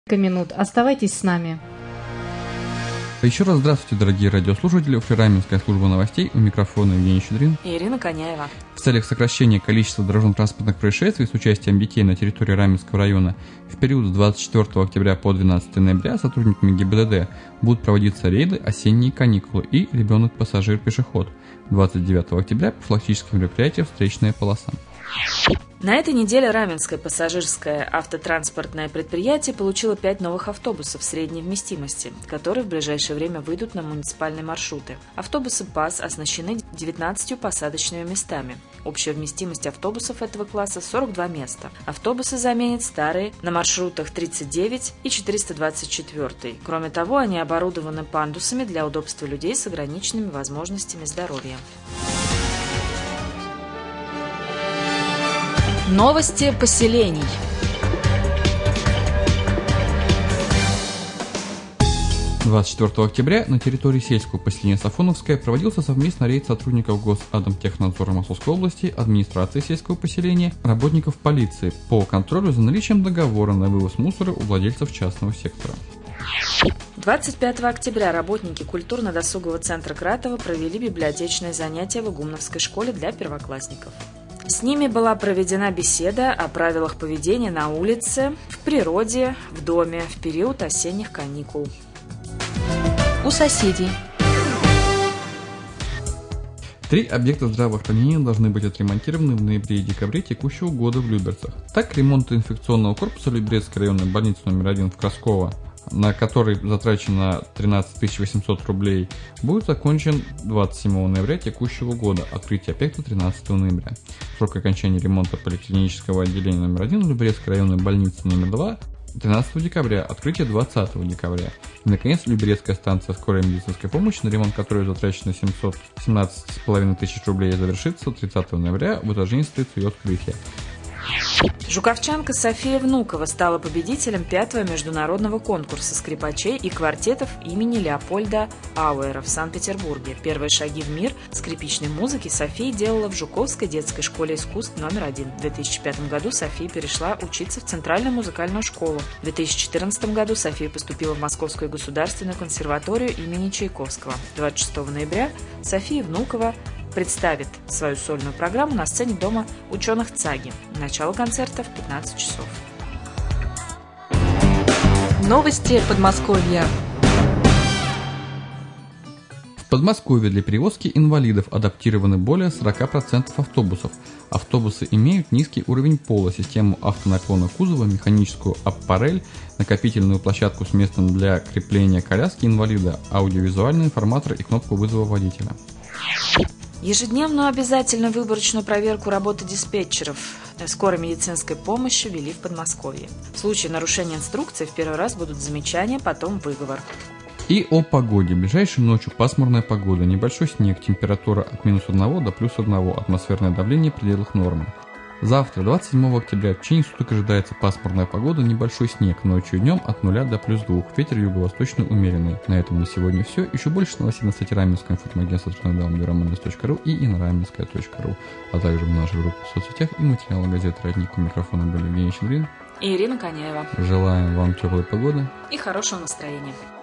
Минут. Оставайтесь с нами. Еще раз здравствуйте, дорогие радиослушатели. Раменская служба новостей. У микрофона Евгений Щедрин и Ирина Коняева. В целях сокращения количества дорожно-транспортных происшествий с участием детей на территории Раменского района в период с 24 октября по 12 ноября сотрудниками ГИБДД будут проводиться рейды «Осенние каникулы» и «Ребенок-пассажир-пешеход». 29 октября профилактическое мероприятие «Встречная полоса». На этой неделе Раменское пассажирское автотранспортное предприятие получило 5 новых автобусов средней вместимости, которые в ближайшее время выйдут на муниципальные маршруты. Автобусы ПАС оснащены 19 посадочными местами. Общая вместимость автобусов этого класса 42 места. Автобусы заменят старые на маршрутах 39 и 424. Кроме того, они оборудованы пандусами для удобства людей с ограниченными возможностями здоровья. Новости поселений. – 24 октября на территории сельского поселения Сафоновское проводился совместный рейд сотрудников Госатомтехнадзора Московской области, администрации сельского поселения, работников полиции по контролю за наличием договора на вывоз мусора у владельцев частного сектора. 25 октября работники культурно-досугового центра Кратова провели библиотечное занятие в Игумновской школе для первоклассников. С ними была проведена беседа о правилах поведения на улице, в природе, в доме в период осенних каникул. У соседей. 3 объекта здравоохранения должны быть отремонтированы в ноябре и декабре текущего года в Люберцах. Так, ремонт инфекционного корпуса Люберецкой районной больницы номер 1 в Красково, на который затрачено 13 800 рублей, будет закончен 27 ноября текущего года, открытие объекта 13 ноября. Срок окончания ремонта поликлинического отделения номер 1 Люберецкой районной больницы номер 2 13 декабря, открытие 20 декабря. И, наконец, Люберецкая станция скорой медицинской помощи, на ремонт которой затрачено 717,5 тысяч рублей, завершится 30 ноября в этаже институции ее открытия. Жуковчанка София Внукова стала победителем 5-го международного конкурса скрипачей и квартетов имени Леопольда Ауэра в Санкт-Петербурге. Первые шаги в мир скрипичной музыки София делала в Жуковской детской школе искусств номер 1. В 2005 году София перешла учиться в Центральную музыкальную школу. В 2014 году София поступила в Московскую государственную консерваторию имени Чайковского. 26 ноября София Внукова представит свою сольную программу на сцене Дома ученых ЦАГИ. Начало концерта в 15 часов. Новости Подмосковья. В Подмосковье для перевозки инвалидов адаптированы более 40% автобусов. Автобусы имеют низкий уровень пола, систему автонаклона кузова, механическую аппарель, накопительную площадку с местом для крепления коляски инвалида, аудиовизуальный информатор и кнопку вызова водителя. Ежедневную обязательную выборочную проверку работы диспетчеров скорой медицинской помощи ввели в Подмосковье. В случае нарушения инструкции в первый раз будут замечания, потом выговор. И о погоде. Ближайшей ночью пасмурная погода, небольшой снег, температура от -1 до +1, атмосферное давление в пределах нормы. Завтра, 27 октября, в течение суток ожидается пасмурная погода, небольшой снег, ночью и днем от 0 до +2, ветер юго-восточный умеренный. На этом на сегодня все. Еще больше новостей на сайте Раменского информагентства www.ramenes.ru и inraменская.ru, а также в нашей группе в соцсетях и материалы газеты «Родник». У микрофона были Евгений Щедрин и Ирина Коняева. Желаем вам теплой погоды и хорошего настроения.